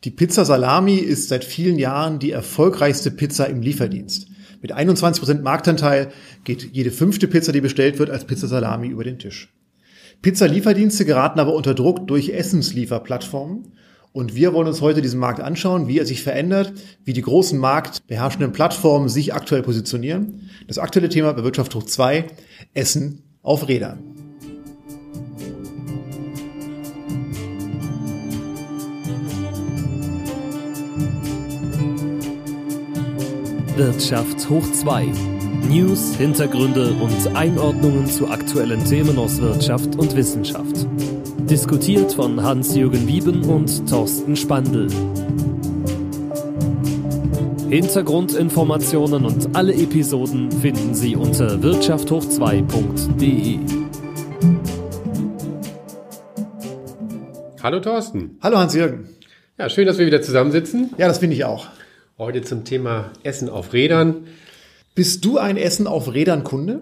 Die Pizza Salami ist seit vielen Jahren die erfolgreichste Pizza im Lieferdienst. Mit 21% Marktanteil geht jede 5. Pizza, die bestellt wird, als Pizza Salami über den Tisch. Pizza-Lieferdienste geraten aber unter Druck durch Essenslieferplattformen. Und wir wollen uns heute diesen Markt anschauen, wie er sich verändert, wie die großen marktbeherrschenden Plattformen sich aktuell positionieren. Das aktuelle Thema bei Wirtschaft hoch 2, Essen auf Rädern. Wirtschaft hoch 2. News, Hintergründe und Einordnungen zu aktuellen Themen aus Wirtschaft und Wissenschaft. Diskutiert von Hans-Jürgen Wieben und Thorsten Spandl. Hintergrundinformationen und alle Episoden finden Sie unter wirtschafthoch2.de. Hallo Thorsten. Hallo Hans-Jürgen. Ja, schön, dass wir wieder zusammensitzen. Ja, das finde ich auch. Heute zum Thema Essen auf Rädern. Bist du ein Essen auf Rädern Kunde?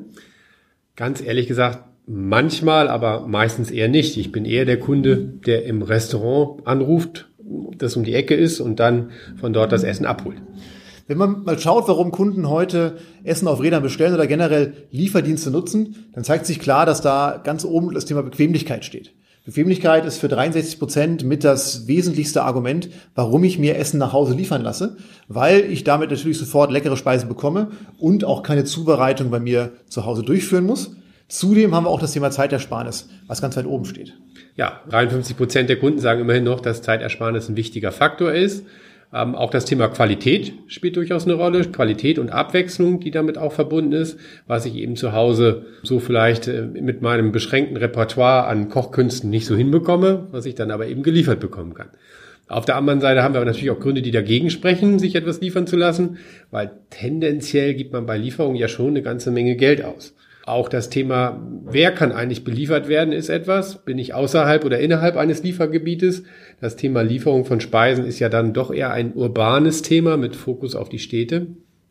Ganz ehrlich gesagt, manchmal, aber meistens eher nicht. Ich bin eher der Kunde, der im Restaurant anruft, das um die Ecke ist und dann von dort das Essen abholt. Wenn man mal schaut, warum Kunden heute Essen auf Rädern bestellen oder generell Lieferdienste nutzen, dann zeigt sich klar, dass da ganz oben das Thema Bequemlichkeit steht. Bequemlichkeit ist für 63% mit das wesentlichste Argument, warum ich mir Essen nach Hause liefern lasse, weil ich damit natürlich sofort leckere Speisen bekomme und auch keine Zubereitung bei mir zu Hause durchführen muss. Zudem haben wir auch das Thema Zeitersparnis, was ganz weit oben steht. Ja, 53% der Kunden sagen immerhin noch, dass Zeitersparnis ein wichtiger Faktor ist. Auch das Thema Qualität spielt durchaus eine Rolle. Qualität und Abwechslung, die damit auch verbunden ist, was ich eben zu Hause so vielleicht mit meinem beschränkten Repertoire an Kochkünsten nicht so hinbekomme, was ich dann aber eben geliefert bekommen kann. Auf der anderen Seite haben wir aber natürlich auch Gründe, die dagegen sprechen, sich etwas liefern zu lassen, weil tendenziell gibt man bei Lieferungen ja schon eine ganze Menge Geld aus. Auch das Thema, wer kann eigentlich beliefert werden, ist etwas. Bin ich außerhalb oder innerhalb eines Liefergebietes? Das Thema Lieferung von Speisen ist ja dann doch eher ein urbanes Thema mit Fokus auf die Städte.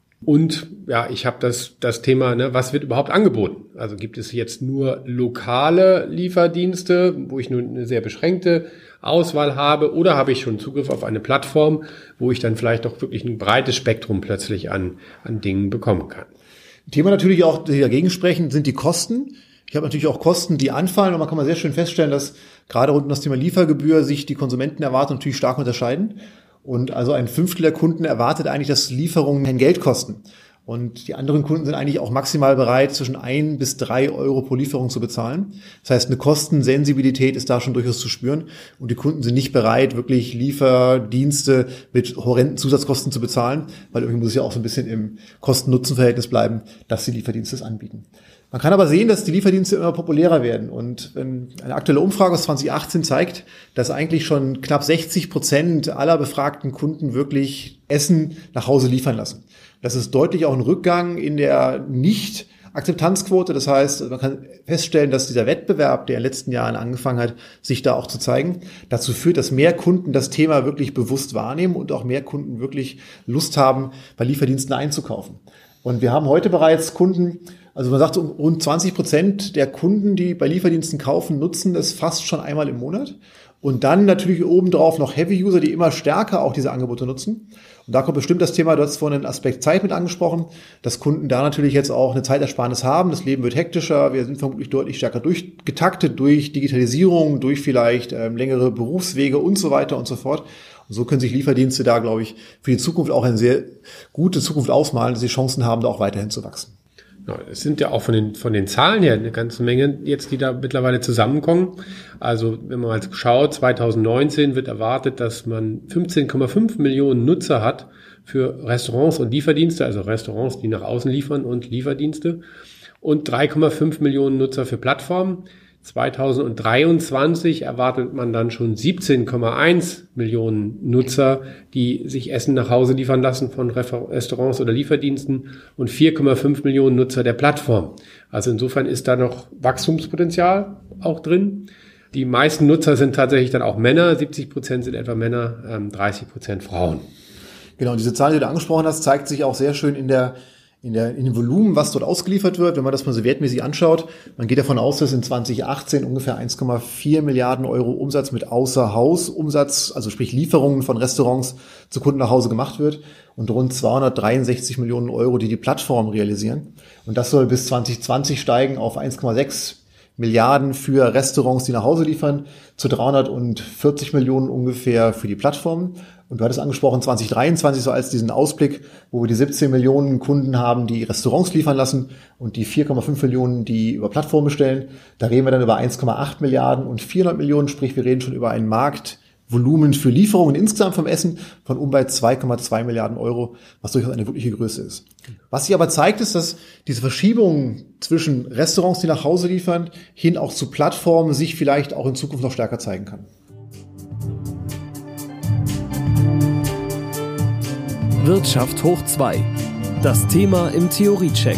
Und ja, ich habe das Thema, was wird überhaupt angeboten? Also gibt es jetzt nur lokale Lieferdienste, wo ich nur eine sehr beschränkte Auswahl habe, oder habe ich schon Zugriff auf eine Plattform, wo ich dann vielleicht doch wirklich ein breites Spektrum plötzlich an Dingen bekommen kann? Thema natürlich auch, die dagegen sprechen, sind die Kosten. Ich habe natürlich auch Kosten, die anfallen, und man kann mal sehr schön feststellen, dass gerade rund um das Thema Liefergebühr sich die Konsumentenerwartungen natürlich stark unterscheiden. Und also ein Fünftel der Kunden erwartet eigentlich, dass Lieferungen kein Geld kosten. Und die anderen Kunden sind eigentlich auch maximal bereit, zwischen 1 bis 3 Euro pro Lieferung zu bezahlen. Das heißt, eine Kostensensibilität ist da schon durchaus zu spüren. Und die Kunden sind nicht bereit, wirklich Lieferdienste mit horrenden Zusatzkosten zu bezahlen, weil irgendwie muss es ja auch so ein bisschen im Kosten-Nutzen-Verhältnis bleiben, dass die Lieferdienste es anbieten. Man kann aber sehen, dass die Lieferdienste immer populärer werden. Und eine aktuelle Umfrage aus 2018 zeigt, dass eigentlich schon knapp 60% aller befragten Kunden wirklich Essen nach Hause liefern lassen. Das ist deutlich auch ein Rückgang in der Nicht-Akzeptanzquote. Das heißt, man kann feststellen, dass dieser Wettbewerb, der in den letzten Jahren angefangen hat, sich da auch zu zeigen, dazu führt, dass mehr Kunden das Thema wirklich bewusst wahrnehmen und auch mehr Kunden wirklich Lust haben, bei Lieferdiensten einzukaufen. Und wir haben heute bereits Kunden, also man sagt, rund 20% der Kunden, die bei Lieferdiensten kaufen, nutzen es fast schon einmal im Monat. Und dann natürlich obendrauf noch Heavy-User, die immer stärker auch diese Angebote nutzen. Und da kommt bestimmt das Thema, du hast vorhin den Aspekt Zeit mit angesprochen, dass Kunden da natürlich jetzt auch eine Zeitersparnis haben. Das Leben wird hektischer, wir sind vermutlich deutlich stärker durchgetaktet durch Digitalisierung, durch vielleicht längere Berufswege und so weiter und so fort. Und so können sich Lieferdienste da, glaube ich, für die Zukunft auch eine sehr gute Zukunft ausmalen, dass sie Chancen haben, da auch weiterhin zu wachsen. Ja, es sind ja auch von den Zahlen her eine ganze Menge jetzt, die da mittlerweile zusammenkommen. Also wenn man mal schaut, 2019 wird erwartet, dass man 15,5 Millionen Nutzer hat für Restaurants und Lieferdienste, also Restaurants, die nach außen liefern und Lieferdienste, und 3,5 Millionen Nutzer für Plattformen. 2023 erwartet man dann schon 17,1 Millionen Nutzer, die sich Essen nach Hause liefern lassen von Restaurants oder Lieferdiensten, und 4,5 Millionen Nutzer der Plattform. Also insofern ist da noch Wachstumspotenzial auch drin. Die meisten Nutzer sind tatsächlich dann auch Männer, 70% sind etwa Männer, 30% Frauen. Genau, diese Zahl, die du angesprochen hast, zeigt sich auch sehr schön in der in dem Volumen, was dort ausgeliefert wird, wenn man das mal so wertmäßig anschaut, man geht davon aus, dass in 2018 ungefähr 1,4 Milliarden Euro Umsatz mit Außerhausumsatz, also sprich Lieferungen von Restaurants zu Kunden nach Hause gemacht wird und rund 263 Millionen Euro, die Plattformen realisieren. Und das soll bis 2020 steigen auf 1,6 Milliarden für Restaurants, die nach Hause liefern, zu 340 Millionen ungefähr für die Plattformen. Und du hattest angesprochen, 2023 so als diesen Ausblick, wo wir die 17 Millionen Kunden haben, die Restaurants liefern lassen und die 4,5 Millionen, die über Plattformen bestellen. Da reden wir dann über 1,8 Milliarden und 400 Millionen, sprich wir reden schon über einen Marktvolumen für Lieferungen insgesamt vom Essen von bei 2,2 Milliarden Euro, was durchaus eine wirkliche Größe ist. Was sich aber zeigt, ist, dass diese Verschiebung zwischen Restaurants, die nach Hause liefern, hin auch zu Plattformen sich vielleicht auch in Zukunft noch stärker zeigen kann. Wirtschaft hoch 2. Das Thema im Theoriecheck.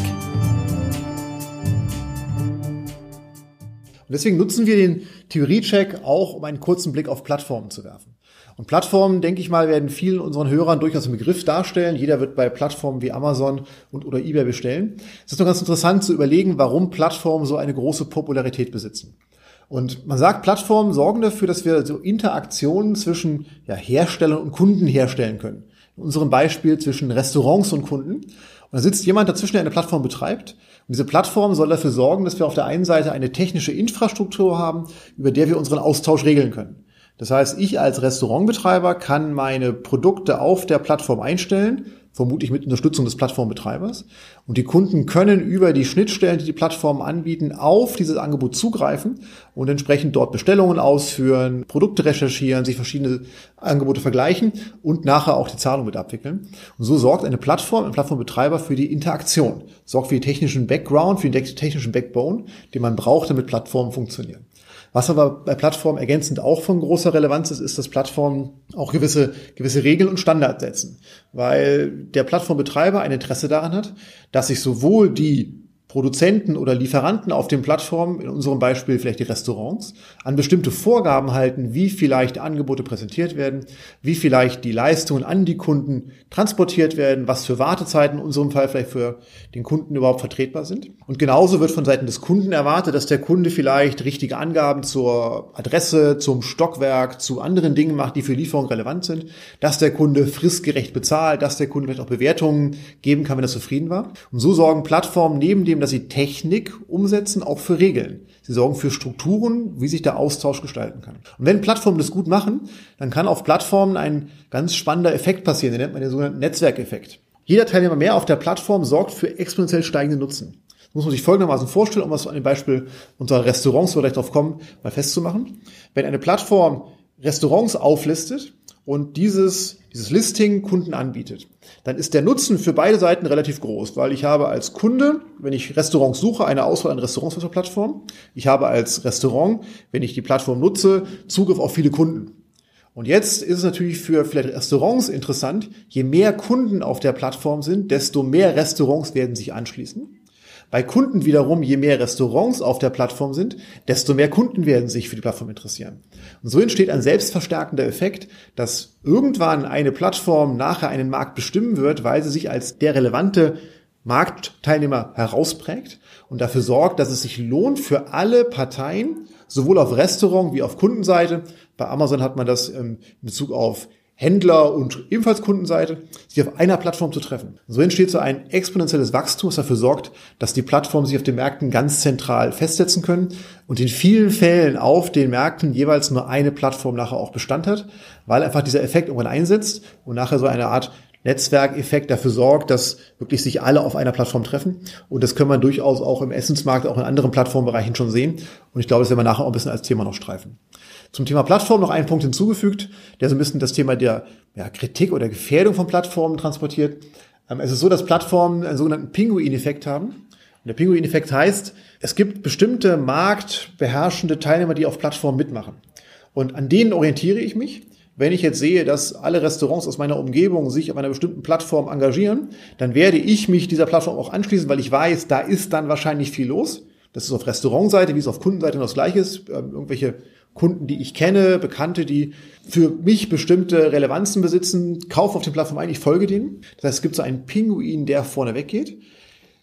Und deswegen nutzen wir den Theoriecheck auch, um einen kurzen Blick auf Plattformen zu werfen. Und Plattformen, denke ich mal, werden vielen unseren Hörern durchaus einen Begriff darstellen. Jeder wird bei Plattformen wie Amazon oder eBay bestellen. Es ist doch ganz interessant zu überlegen, warum Plattformen so eine große Popularität besitzen. Und man sagt, Plattformen sorgen dafür, dass wir so Interaktionen zwischen Herstellern und Kunden herstellen können. In unserem Beispiel zwischen Restaurants und Kunden. Und da sitzt jemand dazwischen, der eine Plattform betreibt. Und diese Plattform soll dafür sorgen, dass wir auf der einen Seite eine technische Infrastruktur haben, über der wir unseren Austausch regeln können. Das heißt, ich als Restaurantbetreiber kann meine Produkte auf der Plattform einstellen, vermutlich mit Unterstützung des Plattformbetreibers. Und die Kunden können über die Schnittstellen, die Plattformen anbieten, auf dieses Angebot zugreifen und entsprechend dort Bestellungen ausführen, Produkte recherchieren, sich verschiedene Angebote vergleichen und nachher auch die Zahlung mit abwickeln. Und so sorgt ein Plattformbetreiber für die Interaktion, sorgt für den technischen Background, für den technischen Backbone, den man braucht, damit Plattformen funktionieren. Was aber bei Plattformen ergänzend auch von großer Relevanz ist, dass Plattformen auch gewisse Regeln und Standards setzen, weil der Plattformbetreiber ein Interesse daran hat, dass sich sowohl die Produzenten oder Lieferanten auf den Plattformen, in unserem Beispiel vielleicht die Restaurants, an bestimmte Vorgaben halten, wie vielleicht Angebote präsentiert werden, wie vielleicht die Leistungen an die Kunden transportiert werden, was für Wartezeiten in unserem Fall vielleicht für den Kunden überhaupt vertretbar sind. Und genauso wird von Seiten des Kunden erwartet, dass der Kunde vielleicht richtige Angaben zur Adresse, zum Stockwerk, zu anderen Dingen macht, die für Lieferung relevant sind, dass der Kunde fristgerecht bezahlt, dass der Kunde vielleicht auch Bewertungen geben kann, wenn er zufrieden war. Und so sorgen Plattformen neben dem, dass sie Technik umsetzen, auch für Regeln. Sie sorgen für Strukturen, wie sich der Austausch gestalten kann. Und wenn Plattformen das gut machen, dann kann auf Plattformen ein ganz spannender Effekt passieren, den nennt man den sogenannten Netzwerkeffekt. Jeder Teilnehmer mehr auf der Plattform sorgt für exponentiell steigenden Nutzen. Das muss man sich folgendermaßen vorstellen, um was an dem Beispiel unserer Restaurants, wo wir gleich drauf kommen, mal festzumachen. Wenn eine Plattform Restaurants auflistet und dieses Listing Kunden anbietet, dann ist der Nutzen für beide Seiten relativ groß, weil ich habe als Kunde, wenn ich Restaurants suche, eine Auswahl an Restaurants auf der Plattform. Ich habe als Restaurant, wenn ich die Plattform nutze, Zugriff auf viele Kunden. Und jetzt ist es natürlich für vielleicht Restaurants interessant, je mehr Kunden auf der Plattform sind, desto mehr Restaurants werden sich anschließen. Bei Kunden wiederum, je mehr Restaurants auf der Plattform sind, desto mehr Kunden werden sich für die Plattform interessieren. Und so entsteht ein selbstverstärkender Effekt, dass irgendwann eine Plattform nachher einen Markt bestimmen wird, weil sie sich als der relevante Marktteilnehmer herausprägt und dafür sorgt, dass es sich lohnt für alle Parteien, sowohl auf Restaurant wie auf Kundenseite. Bei Amazon hat man das in Bezug auf Händler und ebenfalls Kundenseite, sich auf einer Plattform zu treffen. So entsteht so ein exponentielles Wachstum, das dafür sorgt, dass die Plattformen sich auf den Märkten ganz zentral festsetzen können und in vielen Fällen auf den Märkten jeweils nur eine Plattform nachher auch Bestand hat, weil einfach dieser Effekt irgendwann einsetzt und nachher so eine Art Netzwerkeffekt dafür sorgt, dass wirklich sich alle auf einer Plattform treffen. Und das können wir durchaus auch im Essensmarkt, auch in anderen Plattformbereichen schon sehen. Und ich glaube, das werden wir nachher auch ein bisschen als Thema noch streifen. Zum Thema Plattform noch einen Punkt hinzugefügt, der so ein bisschen das Thema der Kritik oder Gefährdung von Plattformen transportiert. Es ist so, dass Plattformen einen sogenannten Pinguin-Effekt haben. Und der Pinguin-Effekt heißt, es gibt bestimmte marktbeherrschende Teilnehmer, die auf Plattformen mitmachen. Und an denen orientiere ich mich. Wenn ich jetzt sehe, dass alle Restaurants aus meiner Umgebung sich auf einer bestimmten Plattform engagieren, dann werde ich mich dieser Plattform auch anschließen, weil ich weiß, da ist dann wahrscheinlich viel los. Das ist auf Restaurantseite, wie es auf Kundenseite noch das Gleiche ist. Irgendwelche Kunden, die ich kenne, Bekannte, die für mich bestimmte Relevanzen besitzen, kaufen auf der Plattform ein, ich folge denen. Das heißt, es gibt so einen Pinguin, der vorne weggeht.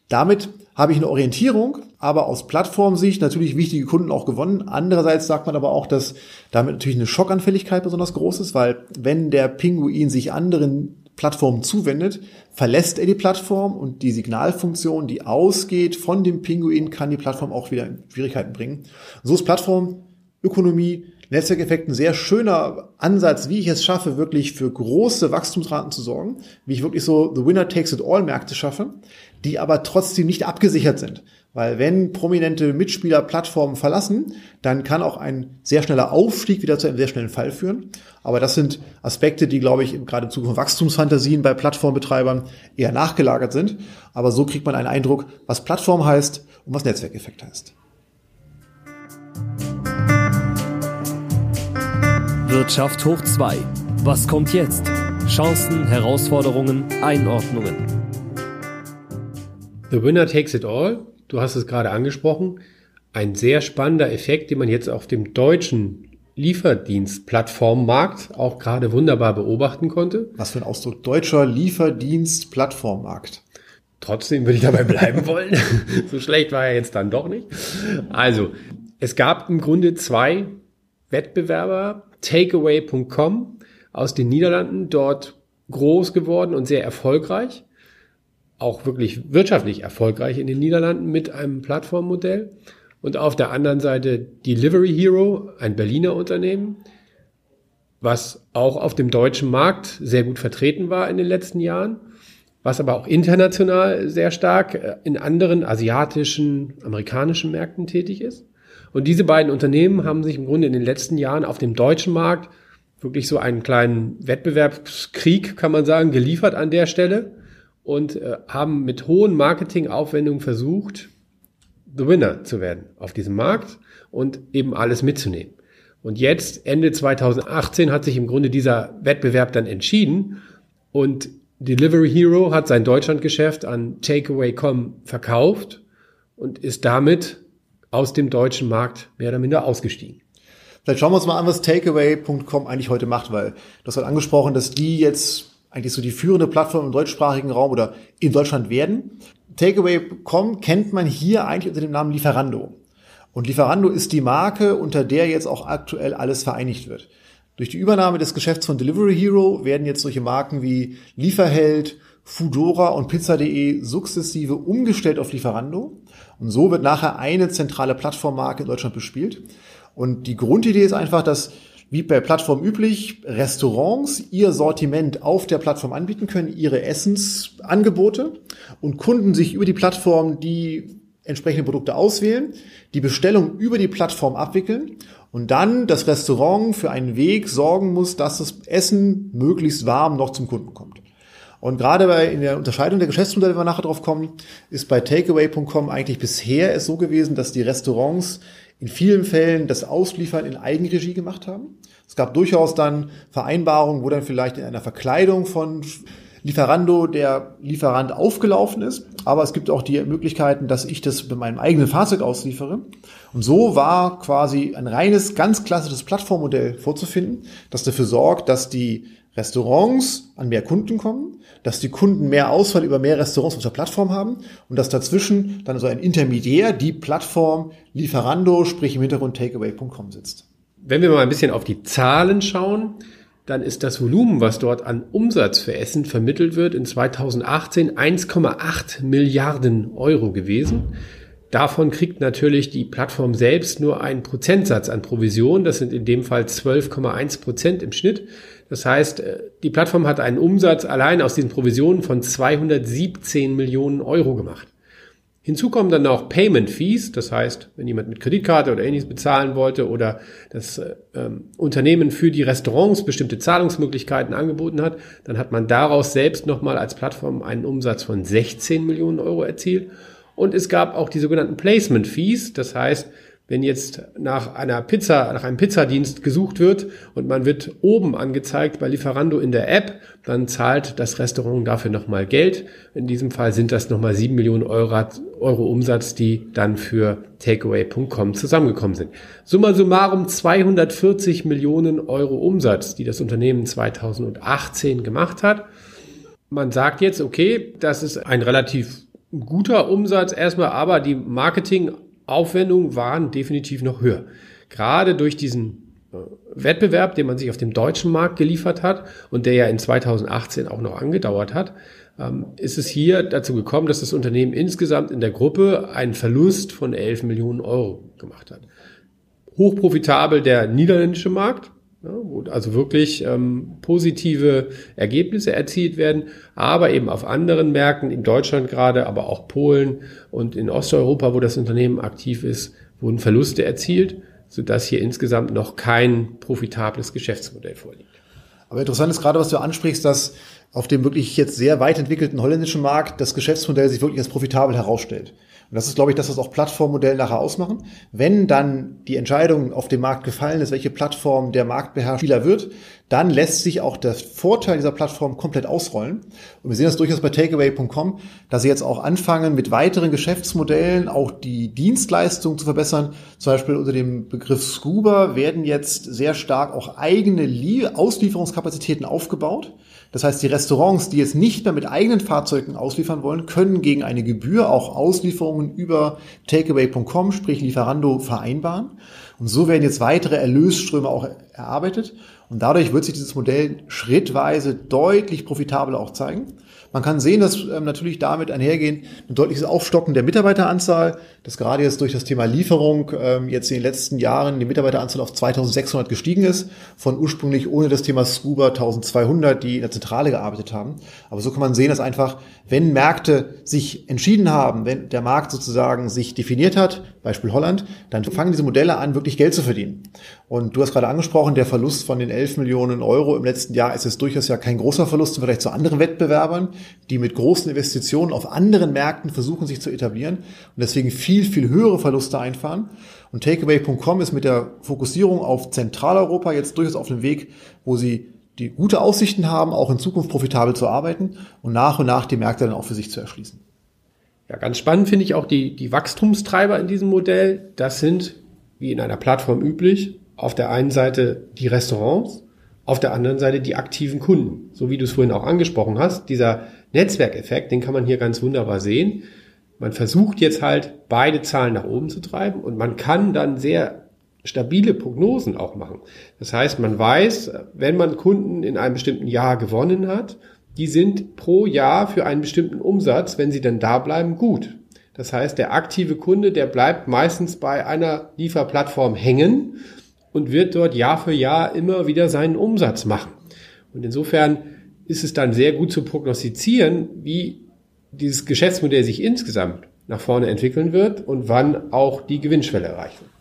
Damit habe ich eine Orientierung, aber aus Plattformsicht natürlich wichtige Kunden auch gewonnen. Andererseits sagt man aber auch, dass damit natürlich eine Schockanfälligkeit besonders groß ist, weil wenn der Pinguin sich anderen Plattformen zuwendet, verlässt er die Plattform und die Signalfunktion, die ausgeht von dem Pinguin, kann die Plattform auch wieder in Schwierigkeiten bringen. So ist Plattformökonomie, Netzwerkeffekt ein sehr schöner Ansatz, wie ich es schaffe, wirklich für große Wachstumsraten zu sorgen, wie ich wirklich so the winner takes it all Märkte schaffe, die aber trotzdem nicht abgesichert sind. Weil wenn prominente Mitspieler Plattformen verlassen, dann kann auch ein sehr schneller Aufstieg wieder zu einem sehr schnellen Fall führen. Aber das sind Aspekte, die, glaube ich, gerade im Zuge von Wachstumsfantasien bei Plattformbetreibern eher nachgelagert sind. Aber so kriegt man einen Eindruck, was Plattform heißt und was Netzwerkeffekt heißt. Wirtschaft hoch 2. Was kommt jetzt? Chancen, Herausforderungen, Einordnungen. The winner takes it all. Du hast es gerade angesprochen. Ein sehr spannender Effekt, den man jetzt auf dem deutschen Lieferdienst-Plattformmarkt auch gerade wunderbar beobachten konnte. Was für ein Ausdruck. Deutscher Lieferdienst-Plattformmarkt. Trotzdem würde ich dabei bleiben wollen. So schlecht war er jetzt dann doch nicht. Also, es gab im Grunde 2 Wettbewerber. Takeaway.com aus den Niederlanden, dort groß geworden und sehr erfolgreich. Auch wirklich wirtschaftlich erfolgreich in den Niederlanden mit einem Plattformmodell. Und auf der anderen Seite Delivery Hero, ein Berliner Unternehmen, was auch auf dem deutschen Markt sehr gut vertreten war in den letzten Jahren, was aber auch international sehr stark in anderen asiatischen, amerikanischen Märkten tätig ist. Und diese beiden Unternehmen haben sich im Grunde in den letzten Jahren auf dem deutschen Markt wirklich so einen kleinen Wettbewerbskrieg, kann man sagen, geliefert an der Stelle und haben mit hohen Marketingaufwendungen versucht, the winner zu werden auf diesem Markt und eben alles mitzunehmen. Und jetzt, Ende 2018, hat sich im Grunde dieser Wettbewerb dann entschieden und Delivery Hero hat sein Deutschlandgeschäft an Takeaway.com verkauft und ist damit aus dem deutschen Markt mehr oder minder ausgestiegen. Vielleicht schauen wir uns mal an, was Takeaway.com eigentlich heute macht, weil du hast halt angesprochen, dass die jetzt eigentlich so die führende Plattform im deutschsprachigen Raum oder in Deutschland werden. Takeaway.com kennt man hier eigentlich unter dem Namen Lieferando. Und Lieferando ist die Marke, unter der jetzt auch aktuell alles vereinigt wird. Durch die Übernahme des Geschäfts von Delivery Hero werden jetzt solche Marken wie Lieferheld, Foodora und Pizza.de sukzessive umgestellt auf Lieferando. Und so wird nachher eine zentrale Plattformmarke in Deutschland bespielt. Und die Grundidee ist einfach, dass, wie bei Plattformen üblich, Restaurants ihr Sortiment auf der Plattform anbieten können, ihre Essensangebote und Kunden sich über die Plattform die entsprechenden Produkte auswählen, die Bestellung über die Plattform abwickeln und dann das Restaurant für einen Weg sorgen muss, dass das Essen möglichst warm noch zum Kunden kommt. Und gerade in der Unterscheidung der Geschäftsmodelle, wenn wir nachher drauf kommen, ist bei Takeaway.com eigentlich bisher es so gewesen, dass die Restaurants in vielen Fällen das Ausliefern in Eigenregie gemacht haben. Es gab durchaus dann Vereinbarungen, wo dann vielleicht in einer Verkleidung von Lieferando der Lieferant aufgelaufen ist. Aber es gibt auch die Möglichkeiten, dass ich das mit meinem eigenen Fahrzeug ausliefere. Und so war quasi ein reines, ganz klassisches Plattformmodell vorzufinden, das dafür sorgt, dass die Restaurants an mehr Kunden kommen, dass die Kunden mehr Auswahl über mehr Restaurants auf der Plattform haben und dass dazwischen dann so ein Intermediär, die Plattform Lieferando, sprich im Hintergrund Takeaway.com sitzt. Wenn wir mal ein bisschen auf die Zahlen schauen, dann ist das Volumen, was dort an Umsatz für Essen vermittelt wird, in 2018 1,8 Milliarden Euro gewesen. Davon kriegt natürlich die Plattform selbst nur einen Prozentsatz an Provision. Das sind in dem Fall 12,1% im Schnitt. Das heißt, die Plattform hat einen Umsatz allein aus diesen Provisionen von 217 Millionen Euro gemacht. Hinzu kommen dann auch Payment Fees. Das heißt, wenn jemand mit Kreditkarte oder ähnliches bezahlen wollte oder das Unternehmen für die Restaurants bestimmte Zahlungsmöglichkeiten angeboten hat, dann hat man daraus selbst nochmal als Plattform einen Umsatz von 16 Millionen Euro erzielt. Und es gab auch die sogenannten Placement Fees. Das heißt, wenn jetzt nach einem Pizzadienst gesucht wird und man wird oben angezeigt bei Lieferando in der App, dann zahlt das Restaurant dafür nochmal Geld. In diesem Fall sind das nochmal 7 Millionen Euro Umsatz, die dann für Takeaway.com zusammengekommen sind. Summa summarum 240 Millionen Euro Umsatz, die das Unternehmen 2018 gemacht hat. Man sagt jetzt, okay, das ist ein relativ ein guter Umsatz erstmal, aber die Marketingaufwendungen waren definitiv noch höher. Gerade durch diesen Wettbewerb, den man sich auf dem deutschen Markt geliefert hat und der ja in 2018 auch noch angedauert hat, ist es hier dazu gekommen, dass das Unternehmen insgesamt in der Gruppe einen Verlust von 11 Millionen Euro gemacht hat. Hochprofitabel der niederländische Markt, wo also wirklich positive Ergebnisse erzielt werden, aber eben auf anderen Märkten, in Deutschland gerade, aber auch Polen und in Osteuropa, wo das Unternehmen aktiv ist, wurden Verluste erzielt, sodass hier insgesamt noch kein profitables Geschäftsmodell vorliegt. Aber interessant ist gerade, was du ansprichst, dass auf dem wirklich jetzt sehr weit entwickelten holländischen Markt das Geschäftsmodell sich wirklich als profitabel herausstellt. Und das ist, glaube ich, das, was auch Plattformmodelle nachher ausmachen. Wenn dann die Entscheidung auf dem Markt gefallen ist, welche Plattform der Marktbeherrscher wird, dann lässt sich auch der Vorteil dieser Plattform komplett ausrollen. Und wir sehen das durchaus bei Takeaway.com, dass sie jetzt auch anfangen, mit weiteren Geschäftsmodellen auch die Dienstleistung zu verbessern. Zum Beispiel unter dem Begriff Scuba werden jetzt sehr stark auch eigene Auslieferungskapazitäten aufgebaut. Das heißt, die Restaurants, die jetzt nicht mehr mit eigenen Fahrzeugen ausliefern wollen, können gegen eine Gebühr auch Auslieferungen über Takeaway.com, sprich Lieferando, vereinbaren. Und so werden jetzt weitere Erlösströme auch erarbeitet. Und dadurch wird sich dieses Modell schrittweise deutlich profitabler auch zeigen. Man kann sehen, dass natürlich damit einhergehend ein deutliches Aufstocken der Mitarbeiteranzahl, dass gerade jetzt durch das Thema Lieferung jetzt in den letzten Jahren die Mitarbeiteranzahl auf 2600 gestiegen ist, von ursprünglich ohne das Thema Scuba 1200, die in der Zentrale gearbeitet haben. Aber so kann man sehen, dass einfach, wenn Märkte sich entschieden haben, wenn der Markt sozusagen sich definiert hat, Beispiel Holland, dann fangen diese Modelle an, wirklich Geld zu verdienen. Und du hast gerade angesprochen, der Verlust von den 11 Millionen Euro im letzten Jahr ist jetzt durchaus ja kein großer Verlust im Vergleich zu anderen Wettbewerbern, die mit großen Investitionen auf anderen Märkten versuchen, sich zu etablieren und deswegen viel, viel höhere Verluste einfahren. Und Takeaway.com ist mit der Fokussierung auf Zentraleuropa jetzt durchaus auf dem Weg, wo sie die gute Aussichten haben, auch in Zukunft profitabel zu arbeiten und nach die Märkte dann auch für sich zu erschließen. Ja, ganz spannend finde ich auch die Wachstumstreiber in diesem Modell. Das sind, wie in einer Plattform üblich, auf der einen Seite die Restaurants, auf der anderen Seite die aktiven Kunden. So wie du es vorhin auch angesprochen hast, dieser Netzwerkeffekt, den kann man hier ganz wunderbar sehen. Man versucht jetzt halt, beide Zahlen nach oben zu treiben und man kann dann sehr stabile Prognosen auch machen. Das heißt, man weiß, wenn man Kunden in einem bestimmten Jahr gewonnen hat, die sind pro Jahr für einen bestimmten Umsatz, wenn sie dann da bleiben, gut. Das heißt, der aktive Kunde, der bleibt meistens bei einer Lieferplattform hängen und wird dort Jahr für Jahr immer wieder seinen Umsatz machen. Und insofern ist es dann sehr gut zu prognostizieren, wie dieses Geschäftsmodell sich insgesamt nach vorne entwickeln wird und wann auch die Gewinnschwelle erreicht wird.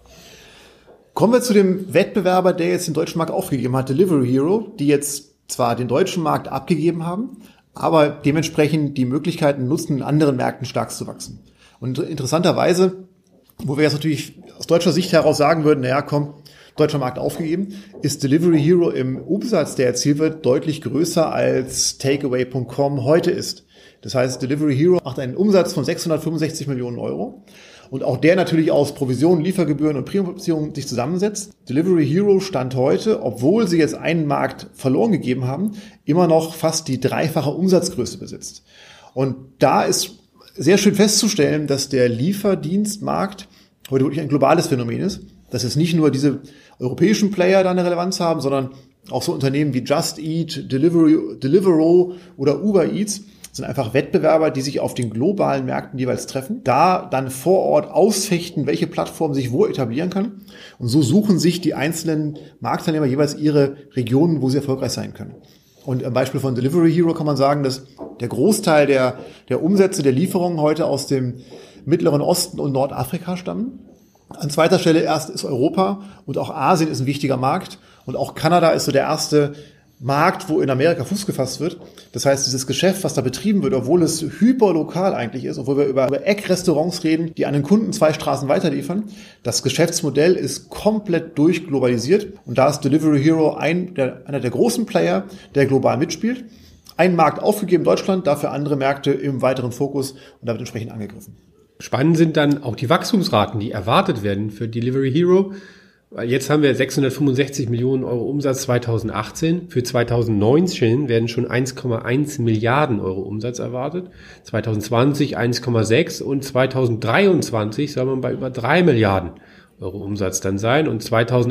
Kommen wir zu dem Wettbewerber, der jetzt den deutschen Markt aufgegeben hat, Delivery Hero, die jetzt zwar den deutschen Markt abgegeben haben, aber dementsprechend die Möglichkeiten nutzen, in anderen Märkten stark zu wachsen. Und interessanterweise, wo wir jetzt natürlich aus deutscher Sicht heraus sagen würden, naja, komm, deutscher Markt aufgegeben, ist Delivery Hero im Umsatz, der erzielt wird, deutlich größer als Takeaway.com heute ist. Das heißt, Delivery Hero macht einen Umsatz von 665 Millionen Euro. Und auch der natürlich aus Provisionen, Liefergebühren und Premiumplatzierungen sich zusammensetzt. Delivery Hero stand heute, obwohl sie jetzt einen Markt verloren gegeben haben, immer noch fast die dreifache Umsatzgröße besitzt. Und da ist sehr schön festzustellen, dass der Lieferdienstmarkt heute wirklich ein globales Phänomen ist. Dass es nicht nur diese europäischen Player da eine Relevanz haben, sondern auch so Unternehmen wie Just Eat, Deliveroo oder Uber Eats sind einfach Wettbewerber, die sich auf den globalen Märkten jeweils treffen, da dann vor Ort ausfechten, welche Plattform sich wo etablieren kann. Und so suchen sich die einzelnen Marktteilnehmer jeweils ihre Regionen, wo sie erfolgreich sein können. Und am Beispiel von Delivery Hero kann man sagen, dass der Großteil der Umsätze der Lieferungen heute aus dem Mittleren Osten und Nordafrika stammen. An zweiter Stelle erst ist Europa und auch Asien ist ein wichtiger Markt. Und auch Kanada ist so der erste Markt, wo in Amerika Fuß gefasst wird. Das heißt, dieses Geschäft, was da betrieben wird, obwohl es hyperlokal eigentlich ist, obwohl wir über Eckrestaurants reden, die an den Kunden 2 Straßen weiterliefern, das Geschäftsmodell ist komplett durchglobalisiert. Und da ist Delivery Hero einer der großen Player, der global mitspielt. Einen Markt aufgegeben, Deutschland, dafür andere Märkte im weiteren Fokus und damit entsprechend angegriffen. Spannend sind dann auch die Wachstumsraten, die erwartet werden für Delivery Hero. Jetzt haben wir 665 Millionen Euro Umsatz 2018. Für 2019 werden schon 1,1 Milliarden Euro Umsatz erwartet. 2020 1,6 und 2023 soll man bei über 3 Milliarden Euro Umsatz dann sein. Und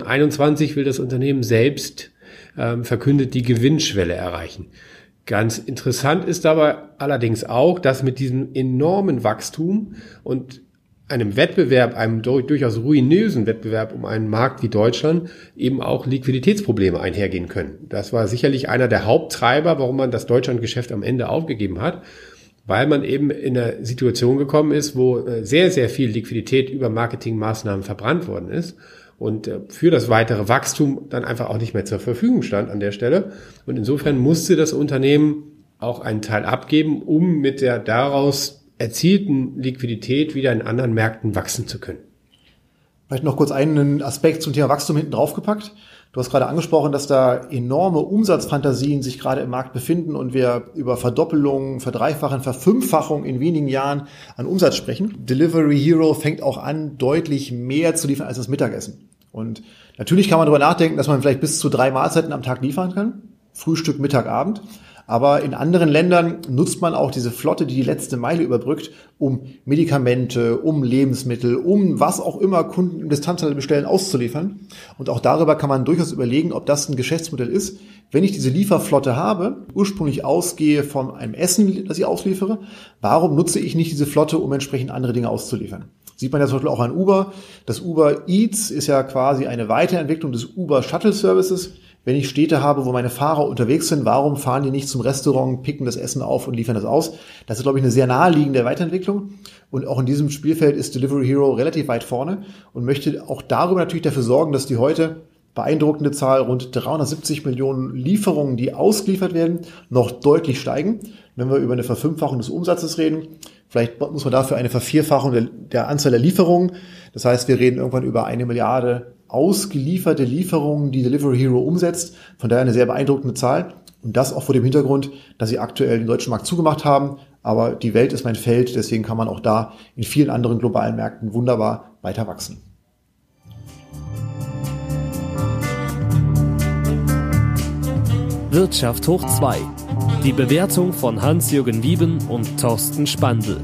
2021 will das Unternehmen selbst verkündet die Gewinnschwelle erreichen. Ganz interessant ist dabei allerdings auch, dass mit diesem enormen Wachstum und einem Wettbewerb, einem durchaus ruinösen Wettbewerb um einen Markt wie Deutschland eben auch Liquiditätsprobleme einhergehen können. Das war sicherlich einer der Haupttreiber, warum man das Deutschlandgeschäft am Ende aufgegeben hat, weil man eben in eine Situation gekommen ist, wo sehr, sehr viel Liquidität über Marketingmaßnahmen verbrannt worden ist und für das weitere Wachstum dann einfach auch nicht mehr zur Verfügung stand an der Stelle. Und insofern musste das Unternehmen auch einen Teil abgeben, um mit der daraus erzielten Liquidität wieder in anderen Märkten wachsen zu können. Vielleicht noch kurz einen Aspekt zum Thema Wachstum hinten draufgepackt. Du hast gerade angesprochen, dass da enorme Umsatzfantasien sich gerade im Markt befinden und wir über Verdoppelung, Verdreifachung, Verfünffachung in wenigen Jahren an Umsatz sprechen. Delivery Hero fängt auch an, deutlich mehr zu liefern als das Mittagessen. Und natürlich kann man darüber nachdenken, dass man vielleicht bis zu 3 Mahlzeiten am Tag liefern kann. Frühstück, Mittag, Abend. Aber in anderen Ländern nutzt man auch diese Flotte, die die letzte Meile überbrückt, um Medikamente, um Lebensmittel, um was auch immer Kunden im Distanzhandel bestellen, auszuliefern. Und auch darüber kann man durchaus überlegen, ob das ein Geschäftsmodell ist. Wenn ich diese Lieferflotte habe, ursprünglich ausgehe von einem Essen, das ich ausliefere, warum nutze ich nicht diese Flotte, um entsprechend andere Dinge auszuliefern? Sieht man ja zum Beispiel auch an Uber. Das Uber Eats ist ja quasi eine Weiterentwicklung des Uber Shuttle Services. Wenn ich Städte habe, wo meine Fahrer unterwegs sind, warum fahren die nicht zum Restaurant, picken das Essen auf und liefern das aus? Das ist, glaube ich, eine sehr naheliegende Weiterentwicklung. Und auch in diesem Spielfeld ist Delivery Hero relativ weit vorne und möchte auch darüber natürlich dafür sorgen, dass die heute beeindruckende Zahl, rund 370 Millionen Lieferungen, die ausgeliefert werden, noch deutlich steigen. Wenn wir über eine Verfünffachung des Umsatzes reden, vielleicht muss man dafür eine Vervierfachung der Anzahl der Lieferungen. Das heißt, wir reden irgendwann über 1 Milliarde ausgelieferte Lieferungen, die Delivery Hero umsetzt. Von daher eine sehr beeindruckende Zahl. Und das auch vor dem Hintergrund, dass sie aktuell den deutschen Markt zugemacht haben. Aber die Welt ist mein Feld, deswegen kann man auch da in vielen anderen globalen Märkten wunderbar weiter wachsen. Wirtschaft hoch 2. Die Bewertung von Hans-Jürgen Wieben und Thorsten Spandl.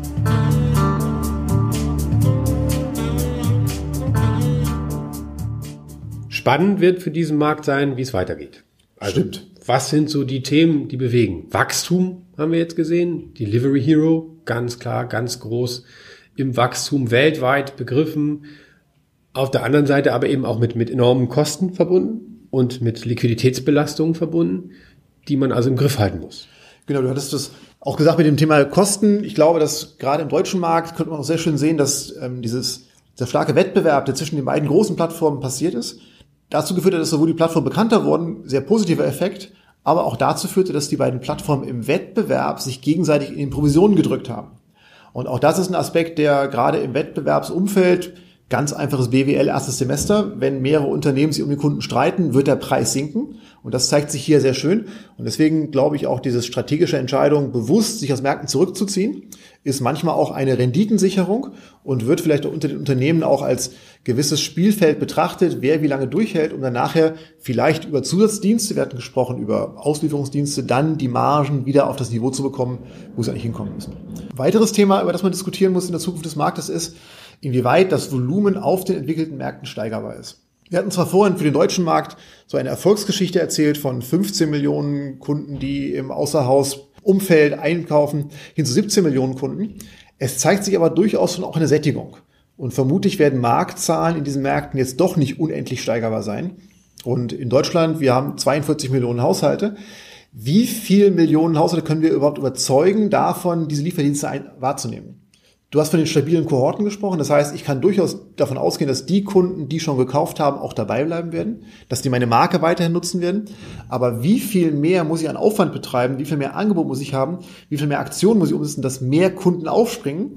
Spannend wird für diesen Markt sein, wie es weitergeht. Also, stimmt. Was sind so die Themen, die bewegen? Wachstum haben wir jetzt gesehen. Delivery Hero, ganz klar, ganz groß im Wachstum weltweit begriffen. Auf der anderen Seite aber eben auch mit enormen Kosten verbunden und mit Liquiditätsbelastungen verbunden, die man also im Griff halten muss. Genau, du hattest das auch gesagt mit dem Thema Kosten. Ich glaube, dass gerade im deutschen Markt könnte man auch sehr schön sehen, dass dieser starke Wettbewerb, der zwischen den beiden großen Plattformen passiert ist, dazu geführt hat, dass sowohl die Plattformen bekannter wurden, sehr positiver Effekt, aber auch dazu führte, dass die beiden Plattformen im Wettbewerb sich gegenseitig in den Provisionen gedrückt haben. Und auch das ist ein Aspekt, der gerade im Wettbewerbsumfeld, ganz einfaches BWL erstes Semester, wenn mehrere Unternehmen sich um die Kunden streiten, wird der Preis sinken. Und das zeigt sich hier sehr schön. Und deswegen glaube ich auch, diese strategische Entscheidung, bewusst sich aus Märkten zurückzuziehen, ist manchmal auch eine Renditensicherung und wird vielleicht unter den Unternehmen auch als gewisses Spielfeld betrachtet, wer wie lange durchhält, um dann nachher vielleicht über Zusatzdienste, wir hatten gesprochen über Auslieferungsdienste, dann die Margen wieder auf das Niveau zu bekommen, wo sie eigentlich hinkommen müssen. Weiteres Thema, über das man diskutieren muss in der Zukunft des Marktes ist, inwieweit das Volumen auf den entwickelten Märkten steigerbar ist. Wir hatten zwar vorhin für den deutschen Markt so eine Erfolgsgeschichte erzählt von 15 Millionen Kunden, die im Außerhausumfeld einkaufen, hin zu 17 Millionen Kunden. Es zeigt sich aber durchaus schon auch eine Sättigung. Und vermutlich werden Marktzahlen in diesen Märkten jetzt doch nicht unendlich steigerbar sein. Und in Deutschland, wir haben 42 Millionen Haushalte. Wie viele Millionen Haushalte können wir überhaupt überzeugen, davon diese Lieferdienste wahrzunehmen? Du hast von den stabilen Kohorten gesprochen. Das heißt, ich kann durchaus davon ausgehen, dass die Kunden, die schon gekauft haben, auch dabei bleiben werden, dass die meine Marke weiterhin nutzen werden. Aber wie viel mehr muss ich an Aufwand betreiben? Wie viel mehr Angebot muss ich haben? Wie viel mehr Aktionen muss ich umsetzen, dass mehr Kunden aufspringen?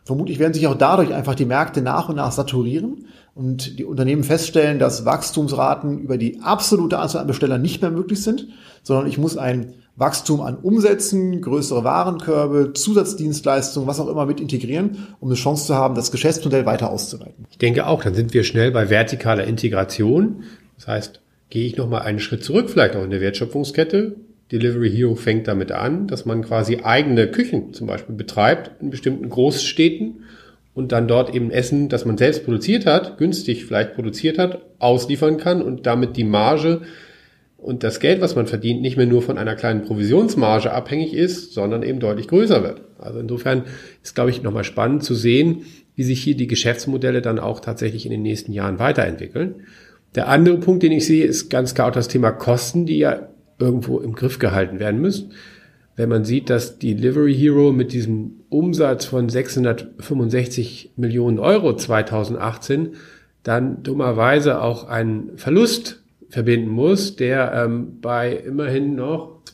Vermutlich werden sich auch dadurch einfach die Märkte nach und nach saturieren und die Unternehmen feststellen, dass Wachstumsraten über die absolute Anzahl an Bestellern nicht mehr möglich sind, sondern ich muss ein Wachstum an Umsätzen, größere Warenkörbe, Zusatzdienstleistungen, was auch immer mit integrieren, um eine Chance zu haben, das Geschäftsmodell weiter auszuweiten. Ich denke auch, dann sind wir schnell bei vertikaler Integration. Das heißt, gehe ich nochmal einen Schritt zurück, vielleicht auch in der Wertschöpfungskette. Delivery Hero fängt damit an, dass man quasi eigene Küchen zum Beispiel betreibt in bestimmten Großstädten und dann dort eben Essen, das man selbst produziert hat, günstig vielleicht produziert hat, ausliefern kann und damit die Marge und das Geld, was man verdient, nicht mehr nur von einer kleinen Provisionsmarge abhängig ist, sondern eben deutlich größer wird. Also insofern ist, glaube ich, nochmal spannend zu sehen, wie sich hier die Geschäftsmodelle dann auch tatsächlich in den nächsten Jahren weiterentwickeln. Der andere Punkt, den ich sehe, ist ganz klar auch das Thema Kosten, die ja irgendwo im Griff gehalten werden müssen. Wenn man sieht, dass die Delivery Hero mit diesem Umsatz von 665 Millionen Euro 2018 dann dummerweise auch einen Verlust verbinden muss, der bei immerhin noch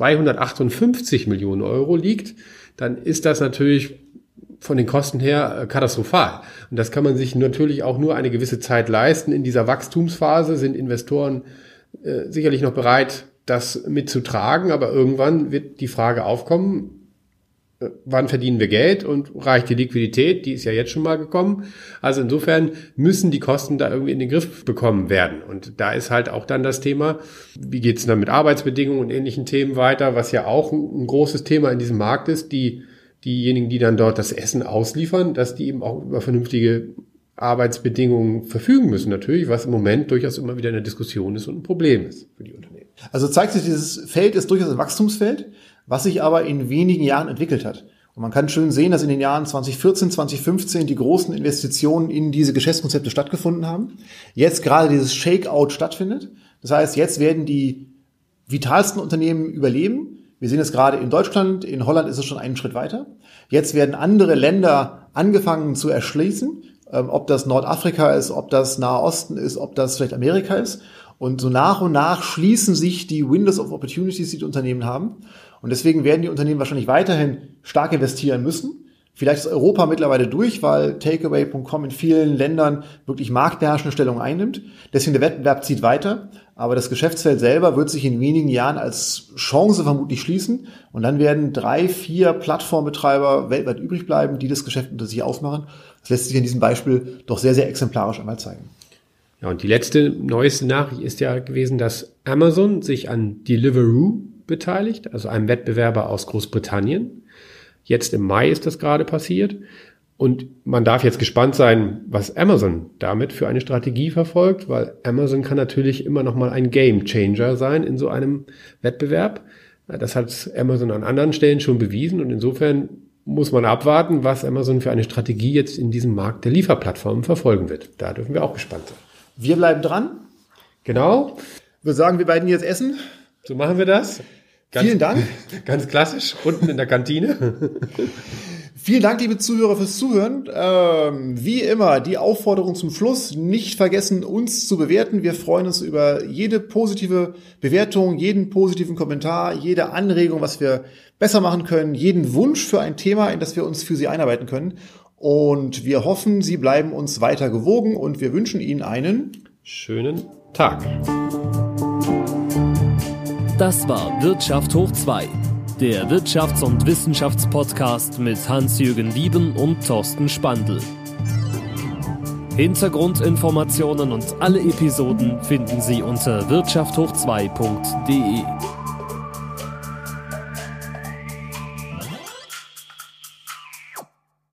258 Millionen Euro liegt, dann ist das natürlich von den Kosten her katastrophal. Und das kann man sich natürlich auch nur eine gewisse Zeit leisten. In dieser Wachstumsphase sind Investoren sicherlich noch bereit, das mitzutragen, aber irgendwann wird die Frage aufkommen, wann verdienen wir Geld und reicht die Liquidität? Die ist ja jetzt schon mal gekommen. Also insofern müssen die Kosten da irgendwie in den Griff bekommen werden. Und da ist halt auch dann das Thema, wie geht es dann mit Arbeitsbedingungen und ähnlichen Themen weiter, was ja auch ein großes Thema in diesem Markt ist, diejenigen, die dann dort das Essen ausliefern, dass die eben auch über vernünftige Arbeitsbedingungen verfügen müssen natürlich, was im Moment durchaus immer wieder eine Diskussion ist und ein Problem ist für die Unternehmen. Also zeigt sich, dieses Feld ist durchaus ein Wachstumsfeld, was sich aber in wenigen Jahren entwickelt hat. Und man kann schön sehen, dass in den Jahren 2014, 2015 die großen Investitionen in diese Geschäftskonzepte stattgefunden haben. Jetzt gerade dieses Shakeout stattfindet. Das heißt, jetzt werden die vitalsten Unternehmen überleben. Wir sehen es gerade in Deutschland, in Holland ist es schon einen Schritt weiter. Jetzt werden andere Länder angefangen zu erschließen, ob das Nordafrika ist, ob das Nahe Osten ist, ob das vielleicht Amerika ist. Und so nach und nach schließen sich die Windows of Opportunities, die Unternehmen haben. Und deswegen werden die Unternehmen wahrscheinlich weiterhin stark investieren müssen. Vielleicht ist Europa mittlerweile durch, weil Takeaway.com in vielen Ländern wirklich marktbeherrschende Stellung einnimmt. Deswegen der Wettbewerb zieht weiter. Aber das Geschäftsfeld selber wird sich in wenigen Jahren als Chance vermutlich schließen. Und dann werden 3, 4 Plattformbetreiber weltweit übrig bleiben, die das Geschäft unter sich aufmachen. Das lässt sich in diesem Beispiel doch sehr, sehr exemplarisch einmal zeigen. Ja, und die neueste Nachricht ist ja gewesen, dass Amazon sich an Deliveroo beteiligt, also einem Wettbewerber aus Großbritannien. Jetzt im Mai ist das gerade passiert. Und man darf jetzt gespannt sein, was Amazon damit für eine Strategie verfolgt, weil Amazon kann natürlich immer noch mal ein Game Changer sein in so einem Wettbewerb. Das hat Amazon an anderen Stellen schon bewiesen und insofern muss man abwarten, was Amazon für eine Strategie jetzt in diesem Markt der Lieferplattformen verfolgen wird. Da dürfen wir auch gespannt sein. Wir bleiben dran. Genau. Ich würde sagen, wir beiden jetzt essen. So machen wir das. Vielen Dank. Ganz klassisch, unten in der Kantine. Vielen Dank, liebe Zuhörer, fürs Zuhören. Wie immer, die Aufforderung zum Schluss, nicht vergessen, uns zu bewerten. Wir freuen uns über jede positive Bewertung, jeden positiven Kommentar, jede Anregung, was wir besser machen können, jeden Wunsch für ein Thema, in das wir uns für Sie einarbeiten können. Und wir hoffen, Sie bleiben uns weiter gewogen und wir wünschen Ihnen einen schönen Tag. Das war Wirtschaft hoch 2, der Wirtschafts- und Wissenschaftspodcast mit Hans-Jürgen Wieben und Thorsten Spandl. Hintergrundinformationen und alle Episoden finden Sie unter wirtschafthoch2.de.